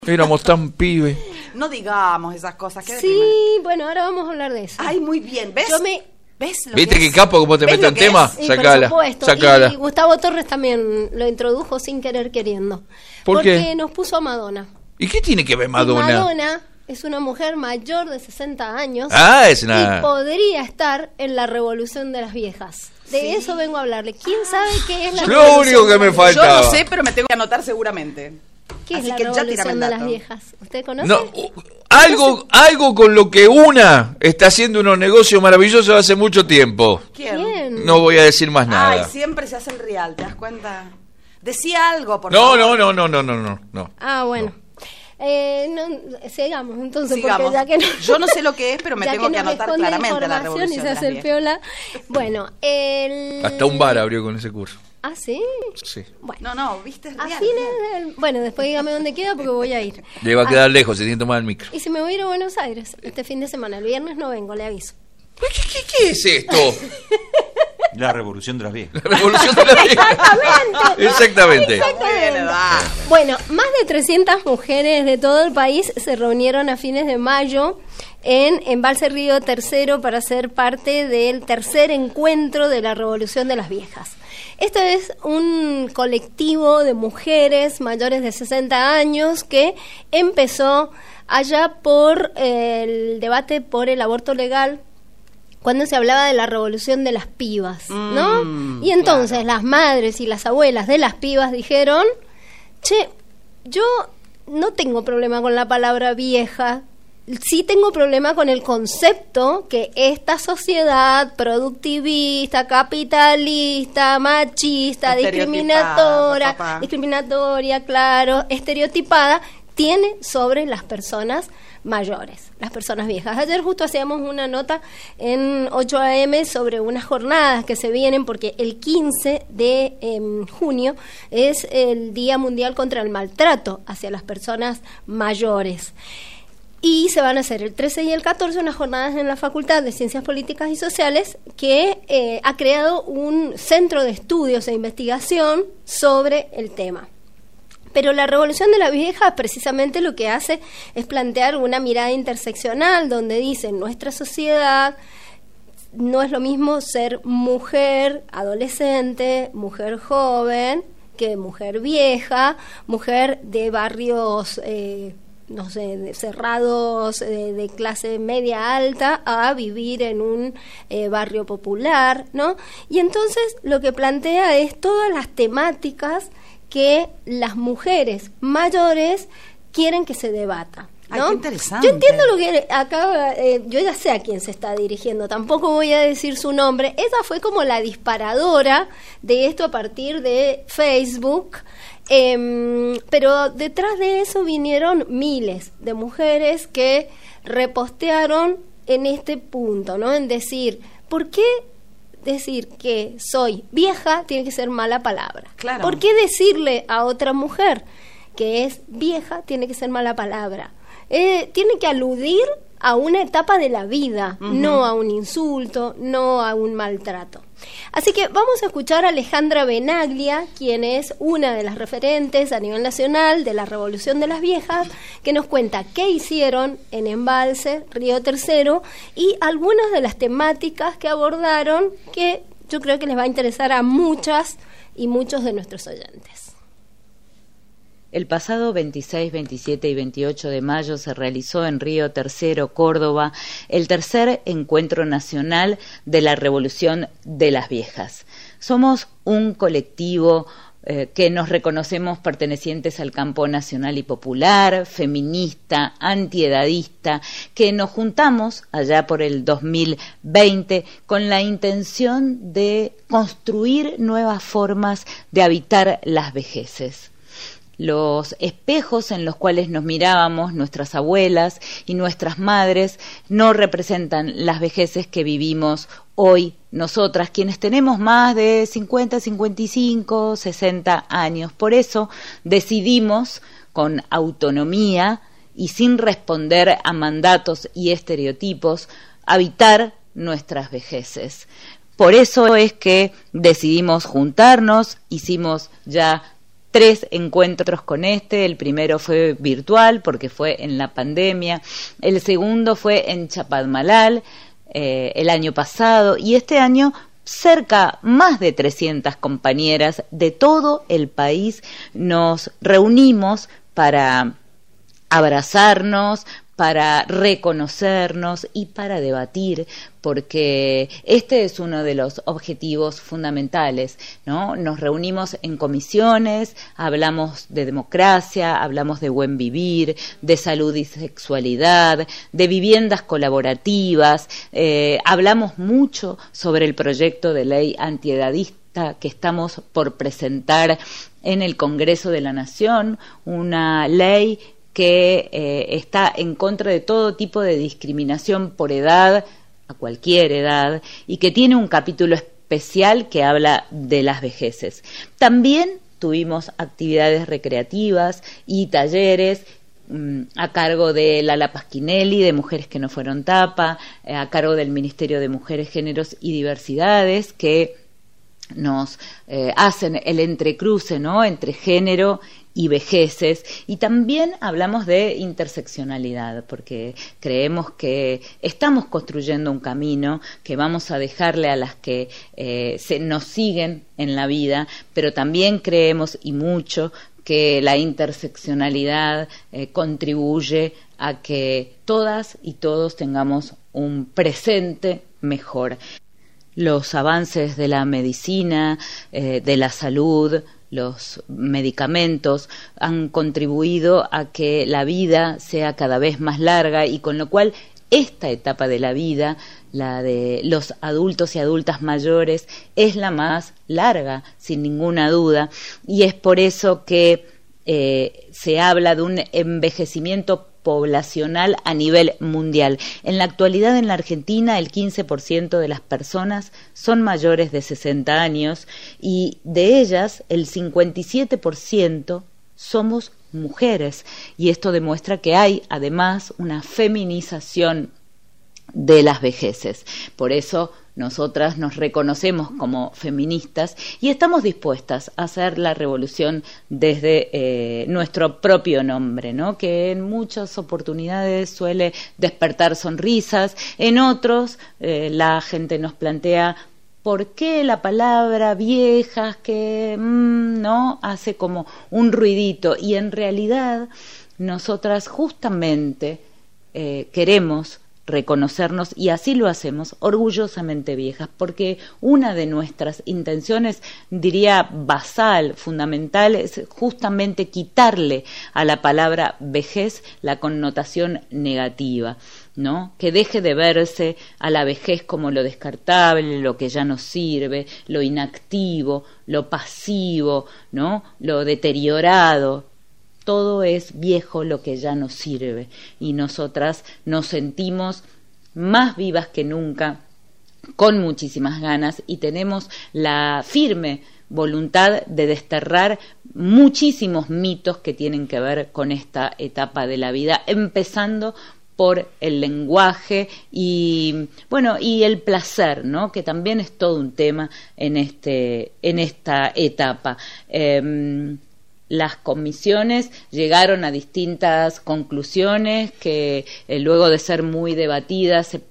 Éramos tan pibes. No digamos esas cosas. Sí, bueno, ahora vamos a hablar de eso. Ay, muy bien. ¿Ves? ¿Ves lo ¿Viste que capo cómo te mete en tema? Sí, sacala, por supuesto. sacala. Y Gustavo Torres también lo introdujo sin querer queriendo. Porque nos puso a Madonna. ¿Y qué tiene que ver Madonna? Y Madonna es una mujer mayor de 60 años. Es una... Y podría estar en la revolución de las viejas. De eso vengo a hablarle. ¿Quién sabe qué es la revolución? Lo único que me faltaba. Yo no sé, pero me tengo que anotar seguramente. ¿Qué es la revolución de las viejas? ¿Usted conoce? No, algo con lo que una está haciendo unos negocios maravillosos hace mucho tiempo. ¿Quién? No voy a decir más nada. Ay, siempre se hace el real, ¿te das cuenta? Decía algo, por favor. No. Ah, bueno. Sigamos, entonces, sigamos. Porque ya que yo no sé lo que es, pero me tengo que anotar claramente la revolución y se hace el piola. Bueno, hasta un bar abrió con ese curso. ¿Ah, sí? Sí. Bueno, no, viste, es real. Bueno, después dígame dónde queda porque voy a ir. Le va a quedar lejos, se tiene que tomar el micro. Y si me voy a ir a Buenos Aires este fin de semana, el viernes no vengo, le aviso. ¿Qué es esto? La revolución de las viejas. La revolución de las viejas. Exactamente. Bueno, más de 300 mujeres de todo el país se reunieron a fines de mayo en Embalse Río Tercero para ser parte del tercer encuentro de la revolución de las viejas. Esto es un colectivo de mujeres mayores de 60 años que empezó allá por el debate por el aborto legal, cuando se hablaba de la revolución de las pibas, ¿no? Y entonces las madres y las abuelas de las pibas dijeron, che, yo no tengo problema con la palabra vieja, sí tengo problema con el concepto que esta sociedad productivista, capitalista, machista, discriminatoria, claro, estereotipada, tiene sobre las personas mayores, las personas viejas. Ayer justo hacíamos una nota en 8 AM sobre unas jornadas que se vienen porque el 15 de junio es el Día Mundial contra el Maltrato hacia las personas mayores. Y se van a hacer el 13 y el 14 unas jornadas en la Facultad de Ciencias Políticas y Sociales que ha creado un centro de estudios e investigación sobre el tema. Pero la revolución de la vieja precisamente lo que hace es plantear una mirada interseccional donde dice nuestra sociedad no es lo mismo ser mujer adolescente, mujer joven, que mujer vieja, mujer de barrios no sé, cerrados, de clase media alta, a vivir en un barrio popular, ¿no? Y entonces lo que plantea es todas las temáticas que las mujeres mayores quieren que se debata, ¿no? Ay, qué interesante. Yo entiendo lo que acá, yo ya sé a quién se está dirigiendo, tampoco voy a decir su nombre. Ella fue como la disparadora de esto a partir de Facebook, pero detrás de eso vinieron miles de mujeres que repostearon en este punto, ¿no? En decir, ¿por qué decir que soy vieja tiene que ser mala palabra? Claro. ¿Por qué decirle a otra mujer que es vieja tiene que ser mala palabra? Tiene que aludir a una etapa de la vida, no a un insulto, no a un maltrato. Así que vamos a escuchar a Alejandra Benaglia, quien es una de las referentes a nivel nacional de la Revolución de las Viejas, que nos cuenta qué hicieron en Embalse, Río Tercero, y algunas de las temáticas que abordaron, que yo creo que les va a interesar a muchas y muchos de nuestros oyentes. El pasado 26, 27 y 28 de mayo se realizó en Río Tercero, Córdoba, el tercer encuentro nacional de la Revolución de las Viejas. Somos un colectivo que nos reconocemos pertenecientes al campo nacional y popular, feminista, antiedadista, que nos juntamos allá por el 2020 con la intención de construir nuevas formas de habitar las vejeces. Los espejos en los cuales nos mirábamos nuestras abuelas y nuestras madres no representan las vejeces que vivimos hoy nosotras, quienes tenemos más de 50, 55, 60 años. Por eso decidimos con autonomía y sin responder a mandatos y estereotipos habitar nuestras vejeces. Por eso es que decidimos juntarnos, hicimos ya 3 encuentros con el primero fue virtual porque fue en la pandemia, el segundo fue en Chapadmalal el año pasado, y este año más de 300 compañeras de todo el país nos reunimos para abrazarnos, para reconocernos y para debatir, porque este es uno de los objetivos fundamentales, ¿no? Nos reunimos en comisiones, hablamos de democracia, hablamos de buen vivir, de salud y sexualidad, de viviendas colaborativas, hablamos mucho sobre el proyecto de ley antiedadista que estamos por presentar en el Congreso de la Nación, una ley que está en contra de todo tipo de discriminación por edad, a cualquier edad, y que tiene un capítulo especial que habla de las vejeces. También tuvimos actividades recreativas y talleres a cargo de Lala Pasquinelli, de Mujeres que no fueron tapa, a cargo del Ministerio de Mujeres, Géneros y Diversidades, que nos hacen el entrecruce, ¿no?, entre género y vejeces, y también hablamos de interseccionalidad, porque creemos que estamos construyendo un camino que vamos a dejarle a las que nos siguen en la vida, pero también creemos, y mucho, que la interseccionalidad contribuye a que todas y todos tengamos un presente mejor. Los avances de la medicina, de la salud, los medicamentos han contribuido a que la vida sea cada vez más larga, y con lo cual esta etapa de la vida, la de los adultos y adultas mayores, es la más larga, sin ninguna duda, y es por eso que se habla de un envejecimiento poblacional a nivel mundial. En la actualidad, en la Argentina, el 15% de las personas son mayores de 60 años y de ellas el 57% somos mujeres, y esto demuestra que hay además una feminización de las vejeces. Por eso nosotras nos reconocemos como feministas y estamos dispuestas a hacer la revolución desde nuestro propio nombre, ¿no?, que en muchas oportunidades suele despertar sonrisas, en otros la gente nos plantea ¿por qué la palabra viejas que no hace como un ruidito? Y en realidad nosotras justamente queremos reconocernos, y así lo hacemos, orgullosamente viejas, porque una de nuestras intenciones, diría basal, fundamental, es justamente quitarle a la palabra vejez la connotación negativa, ¿no? Que deje de verse a la vejez como lo descartable, lo que ya no sirve, lo inactivo, lo pasivo, ¿no?, lo deteriorado. Todo es viejo lo que ya no sirve, y nosotras nos sentimos más vivas que nunca, con muchísimas ganas, y tenemos la firme voluntad de desterrar muchísimos mitos que tienen que ver con esta etapa de la vida, empezando por el lenguaje y bueno, y el placer, ¿no?, que también es todo un tema en esta etapa. Las comisiones llegaron a distintas conclusiones que luego de ser muy debatidas se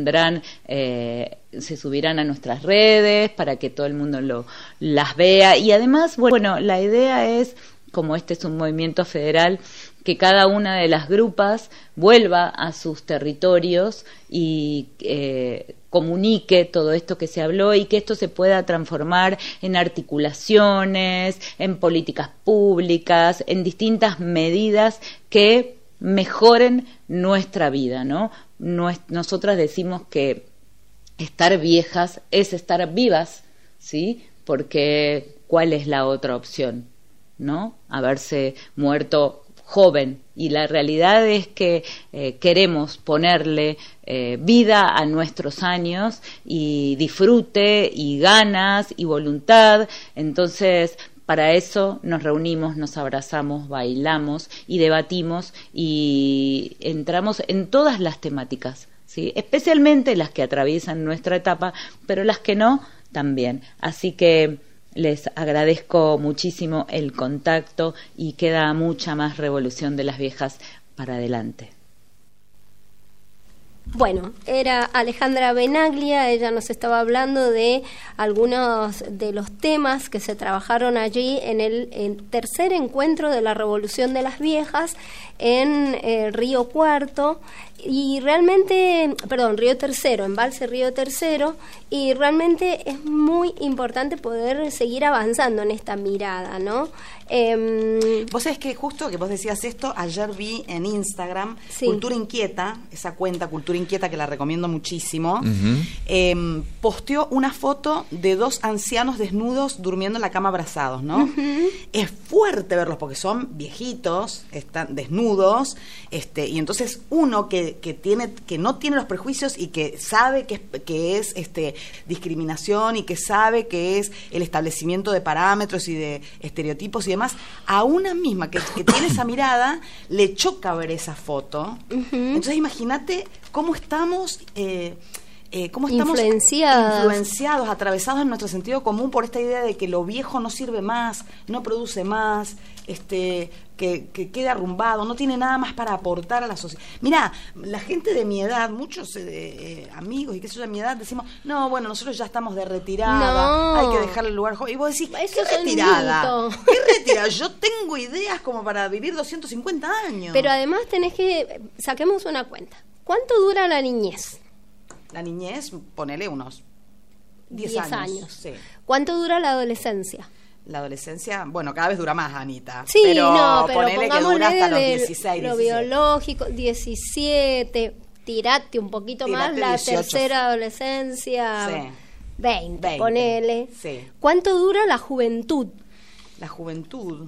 subirán a nuestras redes para que todo el mundo las vea, y además, bueno, la idea es, como este es un movimiento federal, que cada una de las grupas vuelva a sus territorios y comunique todo esto que se habló, y que esto se pueda transformar en articulaciones, en políticas públicas, en distintas medidas que mejoren nuestra vida, ¿no? Nosotras decimos que estar viejas es estar vivas, ¿sí? Porque ¿cuál es la otra opción? ¿No? Haberse muerto joven, y la realidad es que queremos ponerle vida a nuestros años, y disfrute y ganas y voluntad. Entonces, para eso nos reunimos, nos abrazamos, bailamos y debatimos, y entramos en todas las temáticas, ¿sí?, especialmente las que atraviesan nuestra etapa, pero las que no también. Así que Les agradezco muchísimo el contacto y queda mucha más Revolución de las Viejas para adelante. Bueno, era Alejandra Benaglia, ella nos estaba hablando de algunos de los temas que se trabajaron allí en el tercer encuentro de la Revolución de las Viejas en Río Cuarto, y realmente, perdón, Río Tercero, Embalse Río Tercero, y realmente es muy importante poder seguir avanzando en esta mirada, ¿no? Vos sabés que justo que vos decías esto, ayer vi en Instagram Sí. Cultura Inquieta, esa cuenta Cultura Inquieta que la recomiendo muchísimo, posteó una foto de 2 ancianos desnudos durmiendo en la cama abrazados, ¿no? Es fuerte verlos porque son viejitos, están desnudos, y entonces uno que no tiene los prejuicios y que sabe que es discriminación y que sabe que es el establecimiento de parámetros y de estereotipos y demás, a una misma que tiene esa mirada le choca ver esa foto. Entonces imagínate cómo estamos influenciados, atravesados en nuestro sentido común por esta idea de que lo viejo no sirve más, no produce más, que quede arrumbado, no tiene nada más para aportar a la sociedad. Mirá, la gente de mi edad, muchos amigos y qué sé yo de mi edad, decimos, no, bueno, nosotros ya estamos de retirada, hay que dejarle el lugar joven. Y vos decís, Eso ¿qué es un retirada? mito. ¿Qué retirada? Yo tengo ideas como para vivir 250 años. Pero además saquemos una cuenta. ¿Cuánto dura la niñez? La niñez, ponele unos 10 años. Sí. ¿Cuánto dura la adolescencia? La adolescencia, bueno, cada vez dura más, Anita. Sí, pero pongámosle ponele que dura hasta los 16, lo 17. biológico, 17, tirate un poquito más, Tirate la 18. tercera adolescencia, Sí. 20, ponele. Sí. ¿Cuánto dura la juventud? La juventud.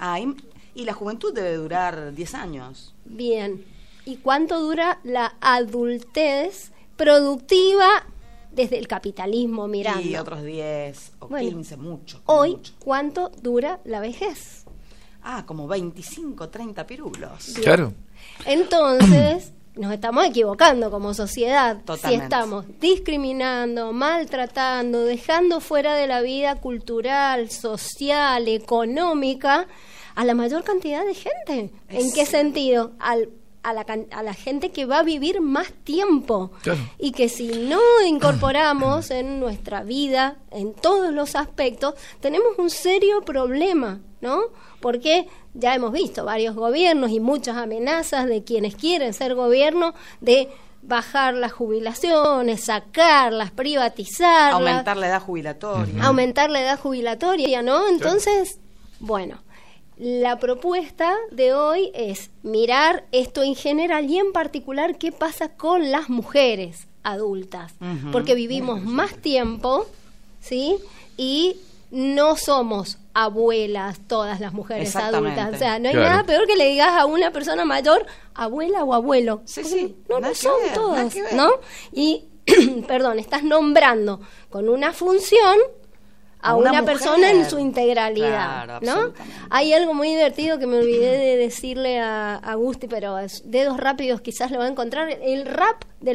Y la juventud debe durar 10 años. Bien. ¿Y cuánto dura la adultez productiva desde el capitalismo mirando? Y otros 10 o 15, mucho. Hoy, mucho. ¿cuánto dura la vejez? Como 25, 30 pirulos. Bien. Claro. Entonces, nos estamos equivocando como sociedad. Totalmente. Si estamos discriminando, maltratando, dejando fuera de la vida cultural, social, económica a la mayor cantidad de gente. ¿En qué sentido? A la gente que va a vivir más tiempo. Claro. Y que si no incorporamos en nuestra vida, en todos los aspectos, tenemos un serio problema, ¿no? Porque ya hemos visto varios gobiernos y muchas amenazas de quienes quieren ser gobierno de bajar las jubilaciones, sacarlas, privatizarlas, Aumentar la edad jubilatoria. aumentar la edad jubilatoria, ¿no? Entonces, bueno, la propuesta de hoy es mirar esto en general y en particular qué pasa con las mujeres adultas, porque vivimos más tiempo, ¿sí? Y no somos abuelas todas las mujeres Exactamente. adultas, o sea, no hay Claro. nada peor que le digas a una persona mayor abuela o abuelo. Sí, Porque sí, no nada lo que son ver, nada todos, que ver. ¿no? Y, perdón, estás nombrando con una función a una mujer. persona en su integralidad, Claro, ¿no? absolutamente. Hay algo muy divertido que me olvidé de decirle a Agusti, pero dedos rápidos quizás lo va a encontrar, el rap de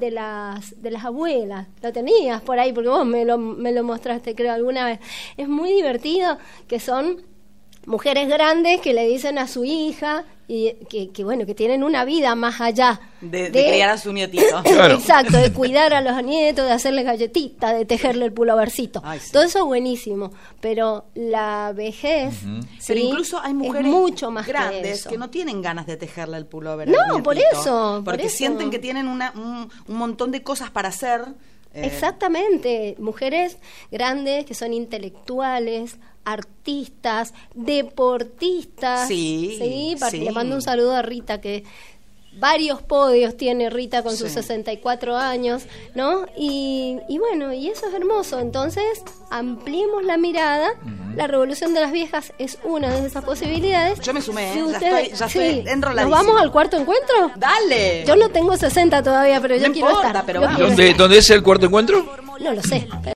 las abuelas. Lo tenías por ahí porque vos me lo mostraste, creo, alguna vez. Es muy divertido, que son mujeres grandes que le dicen a su hija y que bueno, que tienen una vida más allá De criar a su nietito. Claro. Exacto, de cuidar a los nietos, de hacerles galletitas, de tejerle el pulovercito. Ay, sí. Todo eso es buenísimo, pero la vejez, ¿sí? Pero incluso hay mujeres es mucho más grandes eso. que no tienen ganas de tejerle el pullover. No, al nietito, por eso, porque por eso. sienten que tienen un montón de cosas para hacer. Exactamente, mujeres grandes que son intelectuales, artistas, deportistas. Sí, sí. Le mando un saludo a Rita, que varios podios tiene Rita con sus 64 años, ¿no? Y bueno, y eso es hermoso. Entonces, ampliemos la mirada. La Revolución de las Viejas es una de esas posibilidades. Yo me sumé, Si ya ustedes- estoy ¿Nos enroladísima. vamos al cuarto encuentro? ¡Dale! Yo no tengo 60 todavía, pero yo No quiero importa, estar. pero Yo vamos. quiero ¿Dónde es el cuarto encuentro? estar. No lo sé.